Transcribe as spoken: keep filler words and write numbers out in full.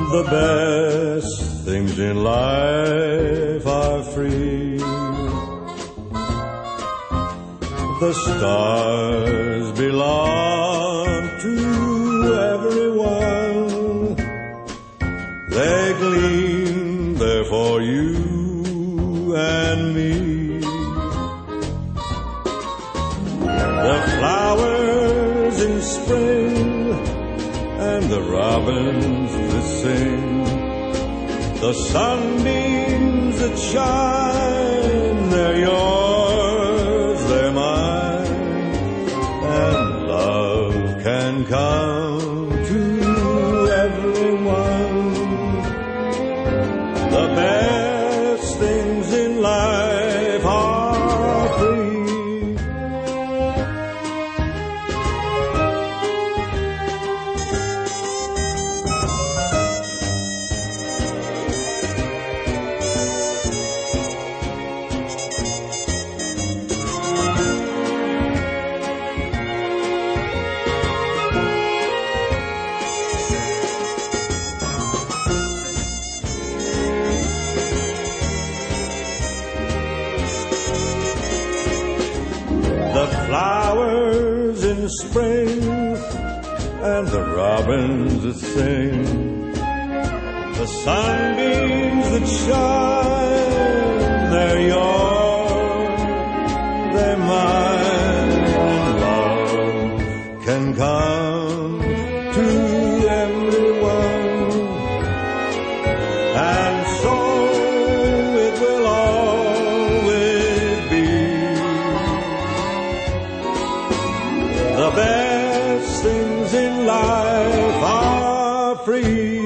The best things in life are free. The stars belong to everyone. They gleam there for you and me. The flowers in spring and the robins that sing, the sunbeams that shine, they're yours, they're mine, and love can come to everyone. The best things in life are free. The flowers in spring and the robins that sing, the sunbeams that shine, they're yours, they're mine, and love can come to everyone, and so it will always be. The best things in life are free.